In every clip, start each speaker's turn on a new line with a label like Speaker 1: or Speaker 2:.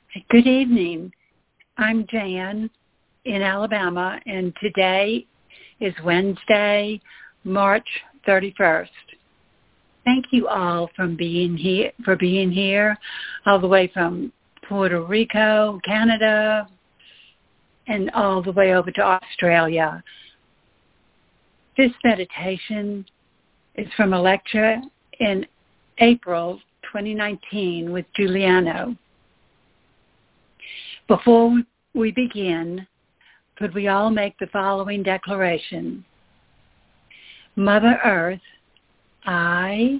Speaker 1: Good evening. I'm Jan in Alabama, and today is Wednesday, March 31st. Thank you all for being here, all the way from Puerto Rico, Canada, and all the way over to Australia. This meditation is from a lecture in April 2019 with Giuliano. Before we begin, could we all make the following declaration? Mother Earth, I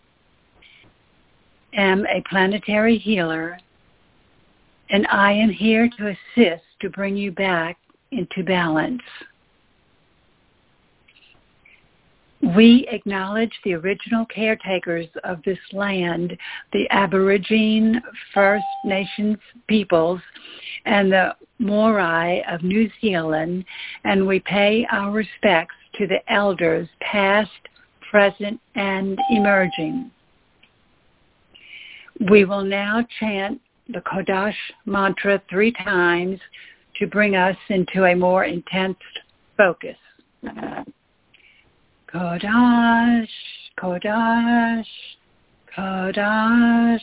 Speaker 1: am a planetary healer, and I am here to assist to bring you back into balance. We acknowledge the original caretakers of this land, the Aborigine First Nations peoples, and the Morai of New Zealand, and we pay our respects to the elders past, present, and emerging. We will now chant the Kodash mantra 3 times to bring us into a more intense focus. Kodash, Kodash, Kodash,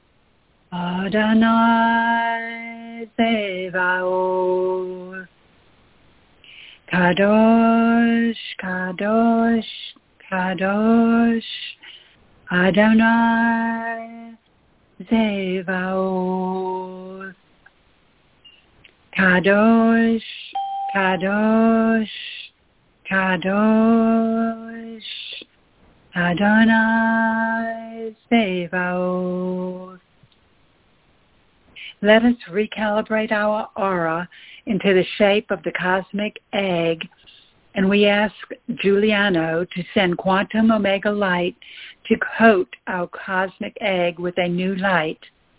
Speaker 1: Adonai Zevaoth. Kadosh, Kadosh, Kadosh, Adonai Zevaoth. Kadosh, Kadosh, Kadosh, Adonai Zevaoth. Let us recalibrate our aura into the shape of the cosmic egg, and we ask Giuliano to send quantum omega light to coat our cosmic egg with a new light.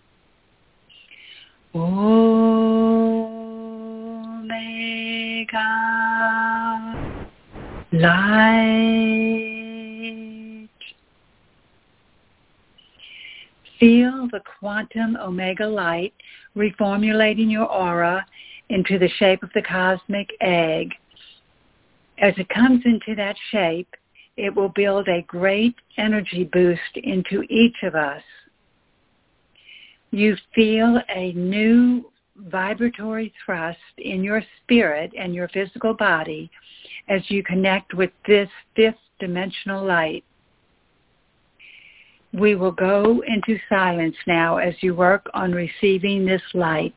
Speaker 1: Omega light. Feel the quantum omega light reformulating your aura into the shape of the cosmic egg. As it comes into that shape, it will build a great energy boost into each of us. You feel a new vibratory thrust in your spirit and your physical body as you connect with this 5th dimensional light. We will go into silence now as you work on receiving this light.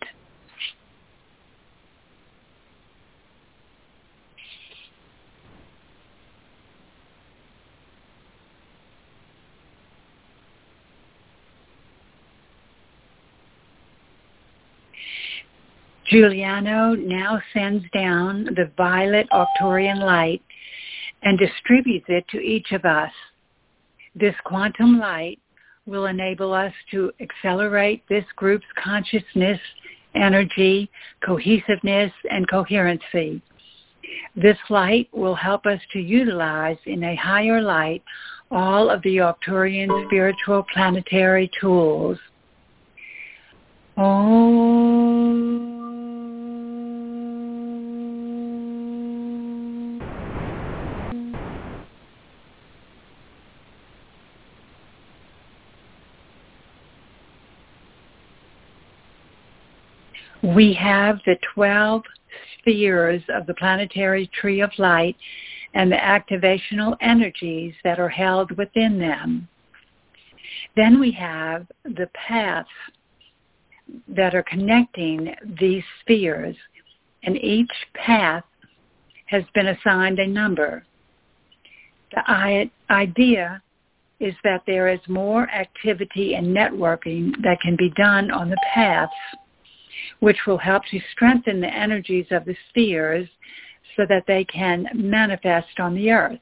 Speaker 1: Giuliano now sends down the violet Arcturian light and distributes it to each of us. This quantum light will enable us to accelerate this group's consciousness, energy, cohesiveness, and coherency. This light will help us to utilize in a higher light all of the Arcturian spiritual planetary tools. We have the 12 spheres of the planetary tree of light and the activational energies that are held within them. Then we have the paths that are connecting these spheres, and each path has been assigned a number. The idea is that there is more activity and networking that can be done on the paths, which will help to strengthen the energies of the spheres so that they can manifest on the earth.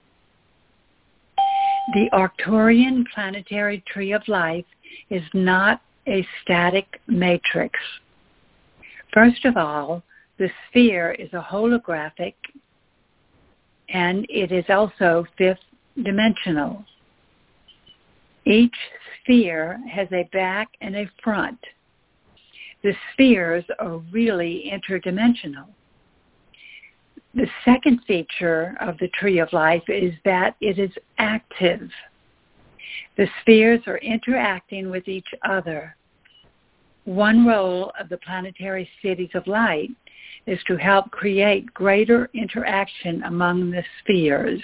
Speaker 1: The Arcturian planetary tree of life is not a static matrix. First of all, the sphere is a holographic, and it is also 5th dimensional. Each sphere has a back and a front. The spheres are really interdimensional. The second feature of the Tree of Life is that it is active. The spheres are interacting with each other. One role of the planetary cities of light is to help create greater interaction among the spheres.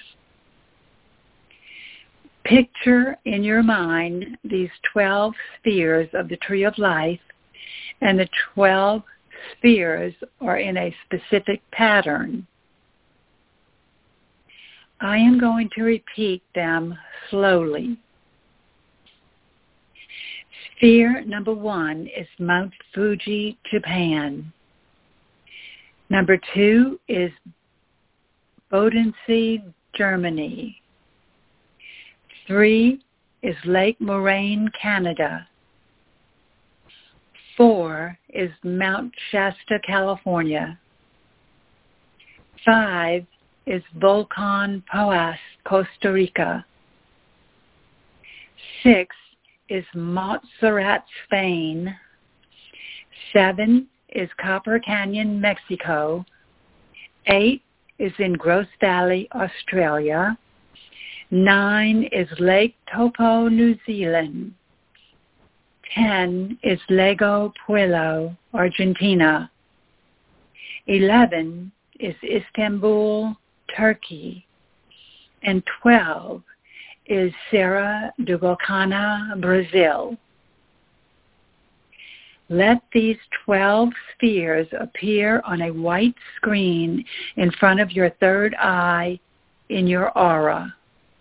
Speaker 1: Picture in your mind these 12 spheres of the Tree of Life, and the 12 spheres are in a specific pattern. I am going to repeat them slowly. Sphere number 1 is Mount Fuji, Japan. Number 2 is Bodensee, Germany. 3 is Lake Moraine, Canada. 4 is Mount Shasta, California. 5 is Volcan Poás, Costa Rica. 6 is Montserrat, Spain. 7 is Copper Canyon, Mexico. 8 is in Grose Valley, Australia. 9 is Lake Taupo, New Zealand. 10 is Lago Puelo, Argentina. 11 is Istanbul, Turkey. And 12 is Serra do Vulcana, Brazil. Let these 12 spheres appear on a white screen in front of your third eye in your aura.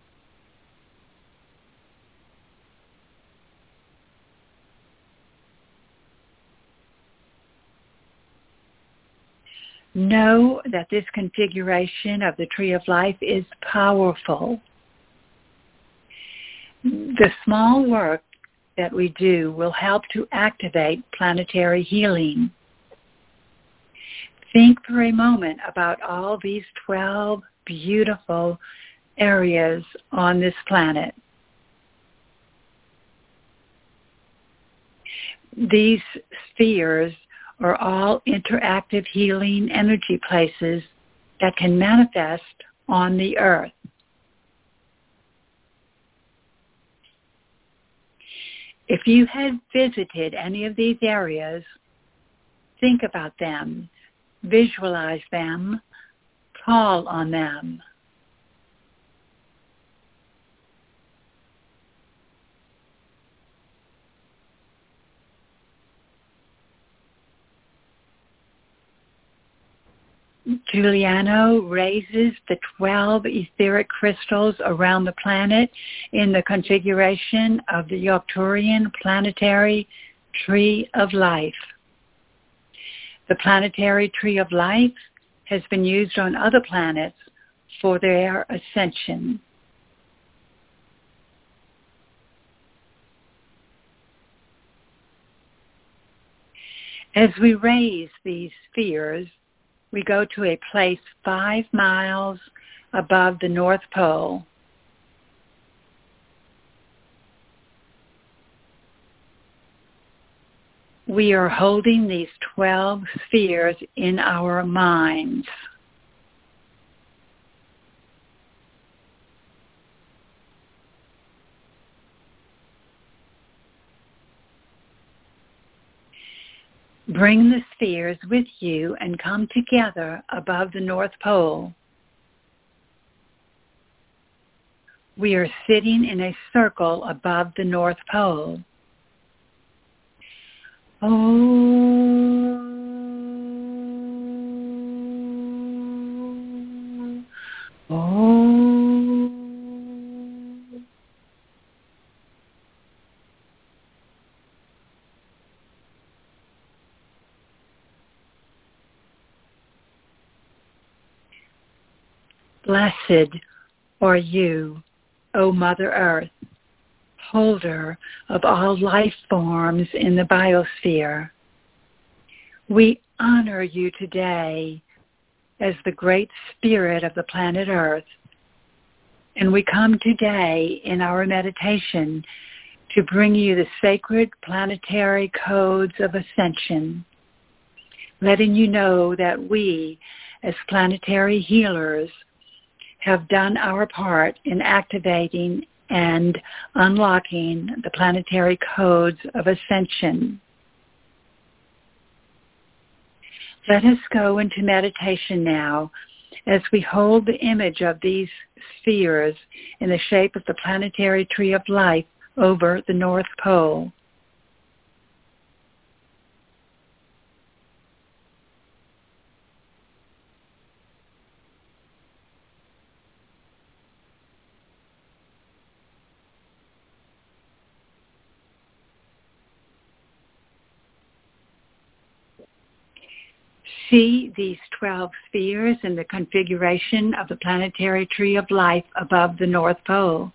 Speaker 1: Know that this configuration of the Tree of Life is powerful. The small work that we do will help to activate planetary healing. Think for a moment about all these 12 beautiful areas on this planet. These spheres are all interactive healing energy places that can manifest on the earth. If you had visited any of these areas, think about them, visualize them, call on them. Giuliano raises the 12 etheric crystals around the planet in the configuration of the Arcturian planetary Tree of Life. The planetary Tree of Life has been used on other planets for their ascension. As we raise these spheres, we go to a place 5 miles above the North Pole. We are holding these 12 spheres in our minds. Bring the spheres with you and come together above the North Pole. We are sitting in a circle above the North Pole. Blessed are you, O Mother Earth, holder of all life forms in the biosphere. We honor you today as the great spirit of the planet Earth, and we come today in our meditation to bring you the sacred planetary codes of ascension, letting you know that we, as planetary healers, have done our part in activating and unlocking the planetary codes of ascension. Let us go into meditation now as we hold the image of these spheres in the shape of the planetary tree of life over the North Pole. See these 12 spheres in the configuration of the planetary tree of life above the North Pole.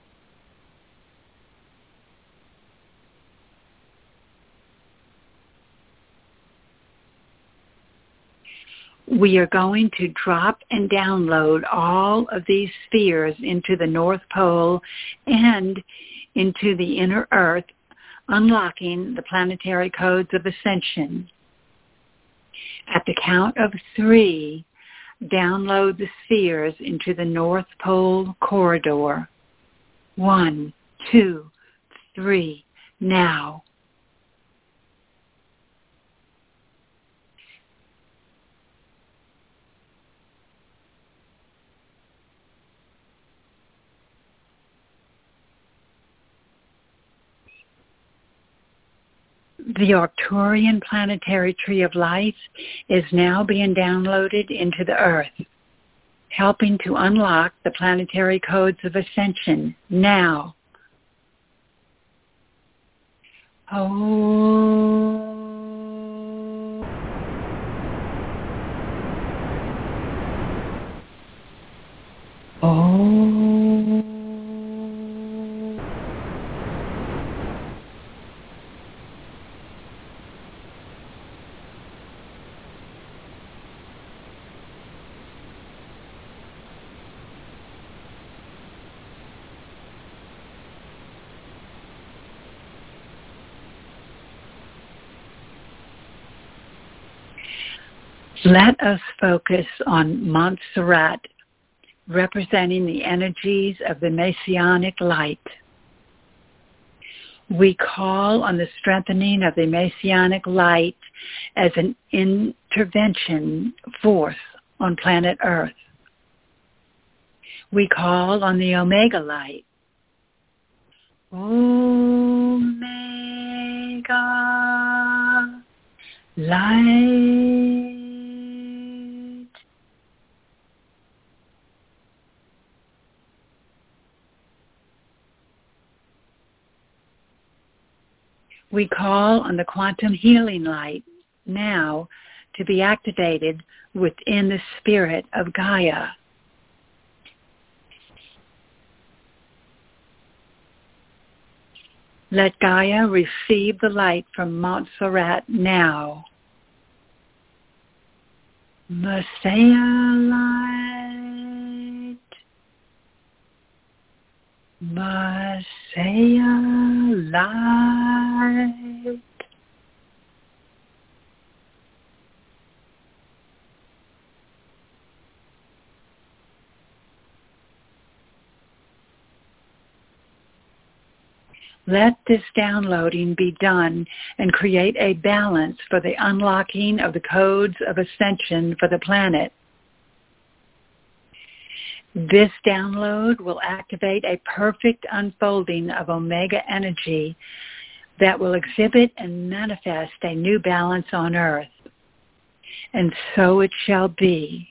Speaker 1: We are going to drop and download all of these spheres into the North Pole and into the inner Earth, unlocking the planetary codes of ascension. At the count of 3, download the spheres into the North Pole corridor. 1, 2, 3, now. The Arcturian planetary tree of life is now being downloaded into the Earth, helping to unlock the planetary codes of ascension now. Oh. Let us focus on Montserrat, representing the energies of the Messianic light. We call on the strengthening of the Messianic light as an intervention force on planet Earth. We call on the Omega light. Omega light. We call on the quantum healing light now to be activated within the spirit of Gaia. Let Gaia receive the light from Montserrat now. Messiah light. Messiah light. Let this downloading be done and create a balance for the unlocking of the codes of ascension for the planet. This download will activate a perfect unfolding of Omega energy that will exhibit and manifest a new balance on Earth. And so it shall be.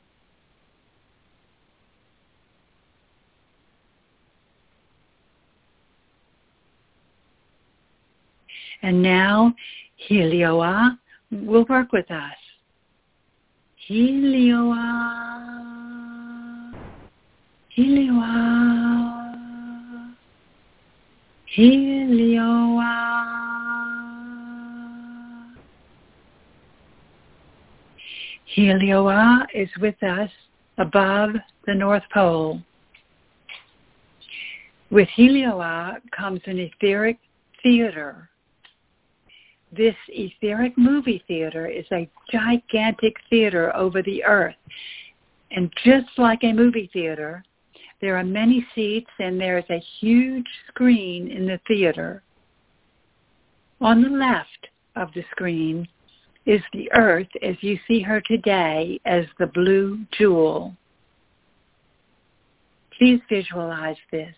Speaker 1: And now, Helioa will work with us. Helioa, Helioa, Helioa. Helioa is with us above the North Pole. With Helios comes an etheric theater. This etheric movie theater is a gigantic theater over the earth. And just like a movie theater, there are many seats and there is a huge screen in the theater. On the left of the screen is the earth as you see her today as the blue jewel. Please visualize this.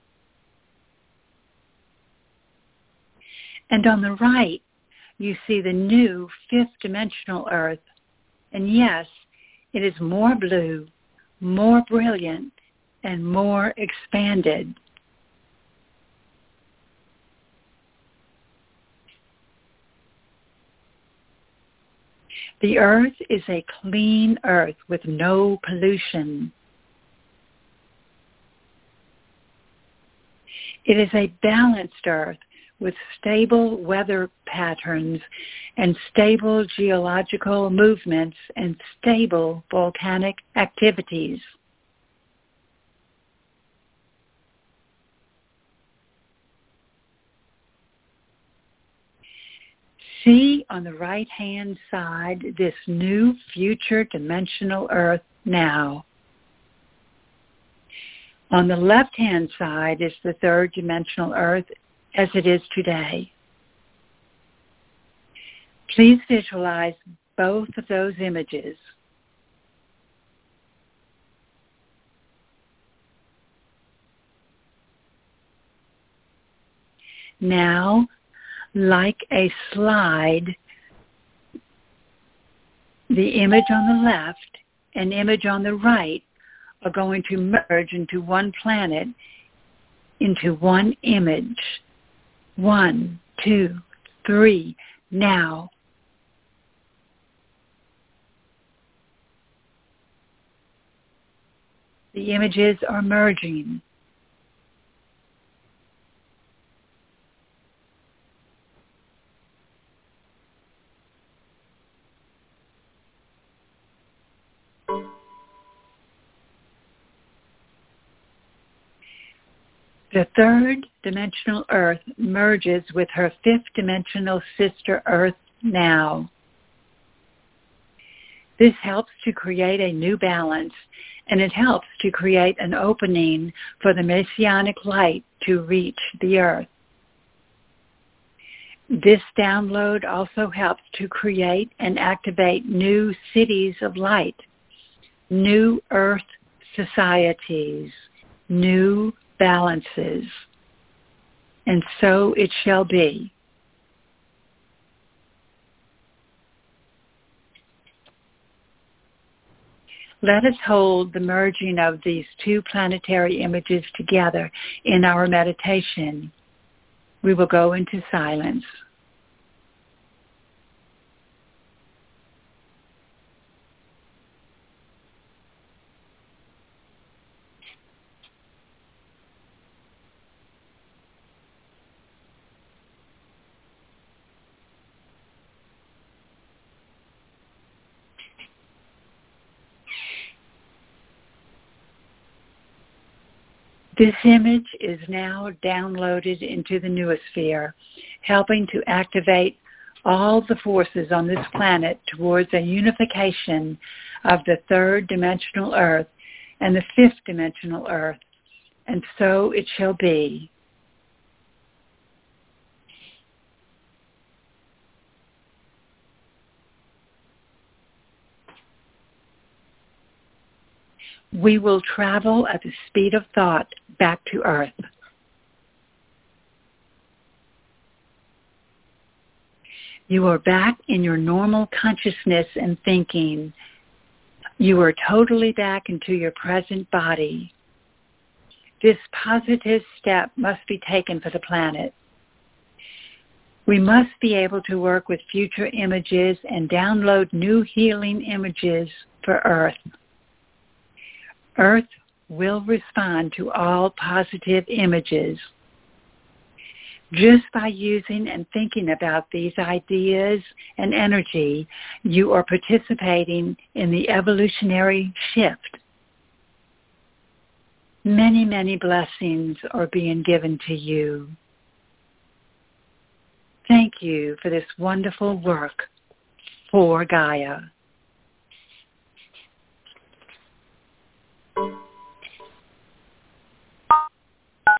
Speaker 1: And on the right, you see the new fifth-dimensional earth. And yes, it is more blue, more brilliant, and more expanded. The earth is a clean earth with no pollution. It is a balanced earth with stable weather patterns and stable geological movements and stable volcanic activities. See on the right-hand side this new future dimensional earth now. On the left-hand side is the third dimensional earth as it is today. Please visualize both of those images. Now, like a slide, the image on the left and image on the right are going to merge into one planet, into one image. 1, 2, 3, now. The images are merging. The third dimensional Earth merges with her fifth dimensional sister Earth now. This helps to create a new balance, and it helps to create an opening for the Messianic light to reach the Earth. This download also helps to create and activate new cities of light, new Earth societies, new balances, and so it shall be. Let us hold the merging of these two planetary images together in our meditation. We will go into silence. This image is now downloaded into the noosphere, helping to activate all the forces on this planet towards a unification of the third dimensional Earth and the fifth dimensional Earth, and so it shall be. We will travel at the speed of thought back to Earth. You are back in your normal consciousness and thinking. You are totally back into your present body. This positive step must be taken for the planet. We must be able to work with future images and download new healing images for Earth. Earth will respond to all positive images. Just by using and thinking about these ideas and energy, you are participating in the evolutionary shift. Many, many blessings are being given to you. Thank you for this wonderful work for Gaia.